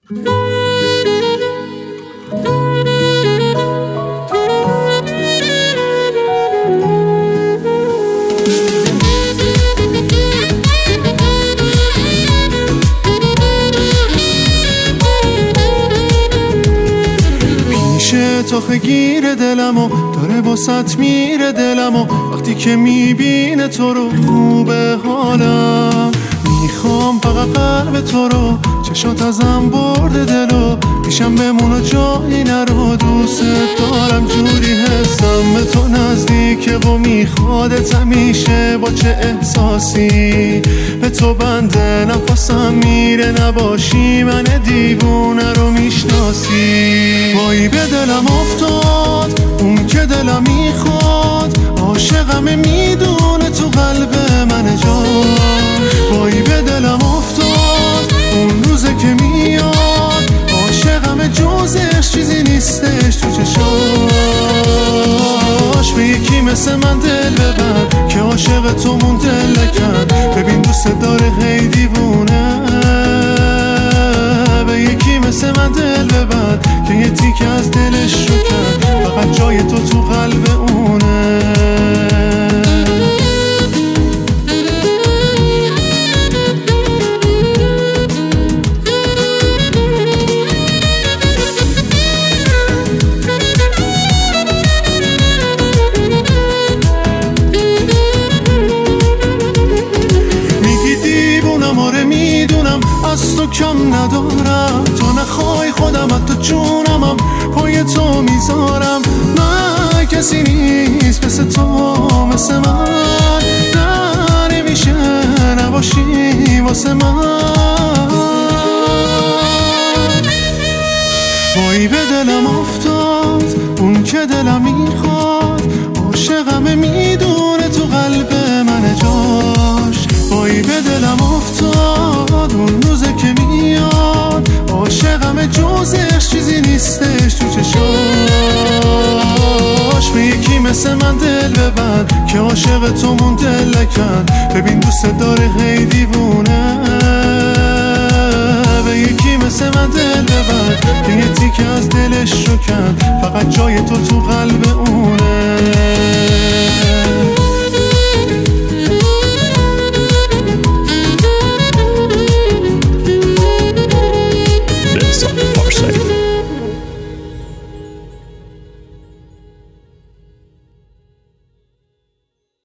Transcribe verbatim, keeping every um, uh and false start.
تاخه گیر دلمو داره باست میره دلمو وقتی که میبینه تو رو خوبه حالم میخوام فقط قلب تو رو چشات ازم برده دلو پیشم بمونو جایی نرو دوست دارم جوری حسم به تو نزدیکه و میخوادت همیشه با چه احساسی به تو بنده نفسم میره نباشی من دیوونه رو میشناسی وای به دلم افتاد اون که دلم میخواد عاشقمه میدونه تو قلب من جا وای به دلم افتاد اون روزه که میاد عاشقمه جزش چیزی نیستش تو چشاش به یکی مثل من دل ببر که عاشق تو مونده لکن ببین دوست داره هی دیوونه به یکی مثل من دل ببر که یه تیک از دلش رو کرد فقط جای تو تو قلب اونه از تو کم ندارم تو نخوای خودم حتی جونمم پای تو میذارم من کسی نیست مثل تو مثل من نه نمیشه نباشی واسه من وای به دلم افتاد اون که دلم میخواد عاشقمه میدونه تو قلب من جاش وای به دلم افتاد اون روزه که میاد عاشقمه جزش چیزی نیستش تو چشاش به یکی مثل من دل ببر که عاشق تو مونده لکن ببین دوست داره هی دیوونه به یکی مثل من دل ببر که یه تیک از دلش رو کن فقط جای تو تو قلب اونه